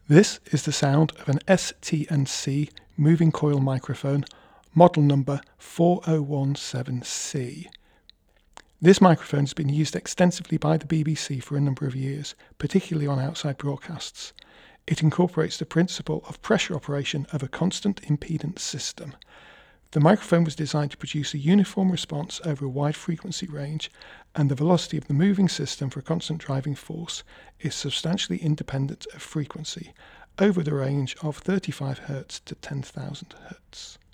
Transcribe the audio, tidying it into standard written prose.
This is the sound of an ST&C moving coil microphone, model number 4017C. This microphone has been used extensively by the BBC for a number of years, particularly on outside broadcasts. It incorporates the principle of pressure operation of a constant impedance system. The microphone was designed to produce a uniform response over a wide frequency range, and the velocity of the moving system for a constant driving force is substantially independent of frequency, over the range of 35 Hz to 10,000 Hz.